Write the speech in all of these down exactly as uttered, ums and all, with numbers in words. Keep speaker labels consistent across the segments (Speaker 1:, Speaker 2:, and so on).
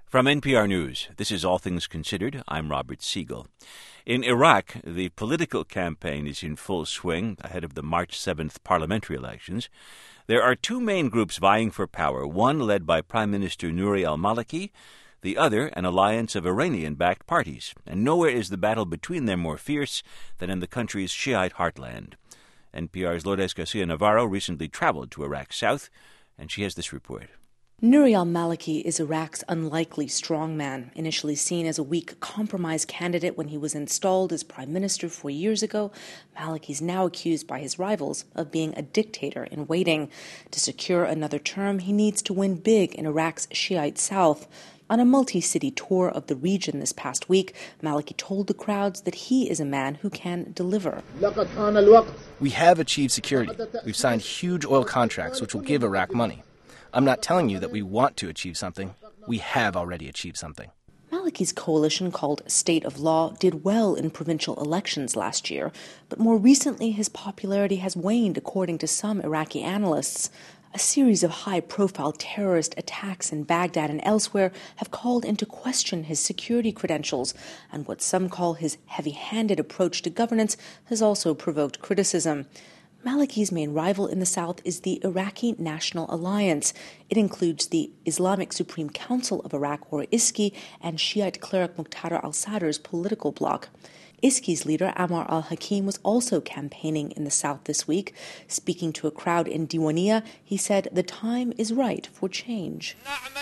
Speaker 1: From N P R News, this is All Things Considered. I'm Robert Siegel. In Iraq, the political campaign is in full swing ahead of the March seventh parliamentary elections. There are two main groups vying for power, one led by Prime Minister Nouri al-Maliki, the other an alliance of Iranian-backed parties, and nowhere is the battle between them more fierce than in the country's Shiite heartland. N P R's Lourdes Garcia-Navarro recently traveled to Iraq's south, and she has this report.
Speaker 2: Nouri al-Maliki is Iraq's unlikely strongman. Initially seen as a weak compromise candidate when he was installed as prime minister four years ago, Maliki is now accused by his rivals of being a dictator in waiting. To secure another term, he needs to win big in Iraq's Shiite south. On a multi-city tour of the region this past week, Maliki told the crowds that he is a man who can deliver.
Speaker 3: We have achieved security. We've signed huge oil contracts which will give Iraq money. I'm not telling you that we want to achieve something. We have already achieved something.
Speaker 2: Maliki's coalition, called State of Law, did well in provincial elections last year, but more recently his popularity has waned, according to some Iraqi analysts. A series of high-profile terrorist attacks in Baghdad and elsewhere have called into question his security credentials, and what some call his heavy-handed approach to governance has also provoked criticism. Maliki's main rival in the south is the Iraqi National Alliance. It includes the Islamic Supreme Council of Iraq, or I S K I, and Shiite cleric Muqtada al-Sadr's political bloc. I S K I's leader, Ammar al-Hakim, was also campaigning in the south this week. Speaking to a crowd in Diwaniyah, he said the time is right for change.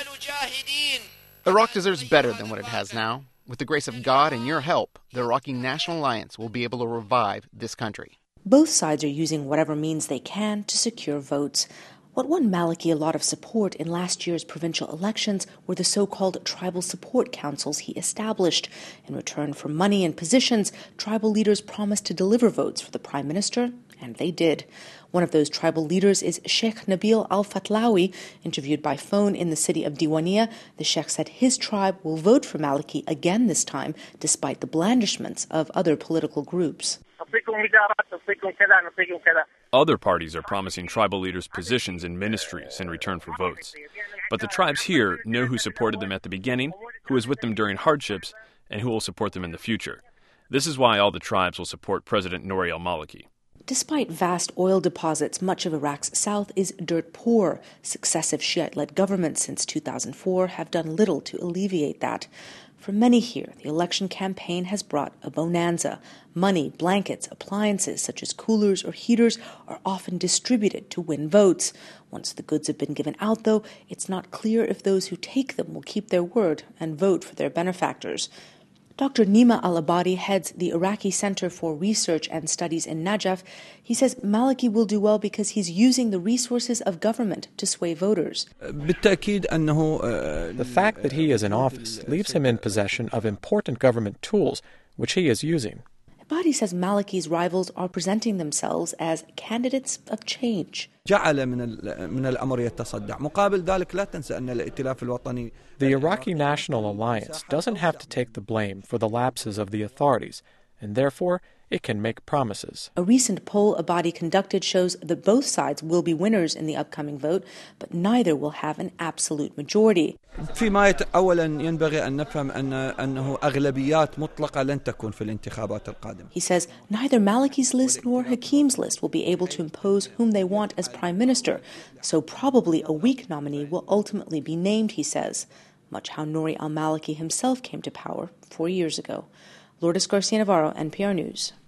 Speaker 4: Iraq deserves better than what it has now. With the grace of God and your help, the Iraqi National Alliance will be able to revive this country.
Speaker 2: Both sides are using whatever means they can to secure votes. What won Maliki a lot of support in last year's provincial elections were the so-called tribal support councils he established. In return for money and positions, tribal leaders promised to deliver votes for the prime minister, and they did. One of those tribal leaders is Sheikh Nabil al-Fatlawi. Interviewed by phone in the city of Diwaniyah, the sheikh said his tribe will vote for Maliki again this time, despite the blandishments of other political groups.
Speaker 5: Other parties are promising tribal leaders positions in ministries in return for votes. But the tribes here know who supported them at the beginning, who is with them during hardships, and who will support them in the future. This is why all the tribes will support President Nouri al-Maliki.
Speaker 2: Despite vast oil deposits, much of Iraq's south is dirt poor. Successive Shiite-led governments since two thousand four have done little to alleviate that. For many here, the election campaign has brought a bonanza. Money, blankets, appliances such as coolers or heaters are often distributed to win votes. Once the goods have been given out, though, it's not clear if those who take them will keep their word and vote for their benefactors. Doctor Nima Al-Abadi heads the Iraqi Center for Research and Studies in Najaf. He says Maliki will do well because he's using the resources of government to sway voters.
Speaker 6: The fact that he is in office leaves him in possession of important government tools, which he is using.
Speaker 2: Abadi says Maliki's rivals are presenting themselves as candidates of change.
Speaker 6: The Iraqi National Alliance doesn't have to take the blame for the lapses of the authorities, and therefore it can make promises.
Speaker 2: A recent poll Abadi conducted shows that both sides will be winners in the upcoming vote, but neither will have an absolute majority.
Speaker 6: He says neither
Speaker 2: Maliki's list nor Hakim's list will be able to impose whom they want as prime minister, so probably a weak nominee will ultimately be named, he says. Much how Nouri al-Maliki himself came to power four years ago. Lourdes Garcia-Navarro, N P R News.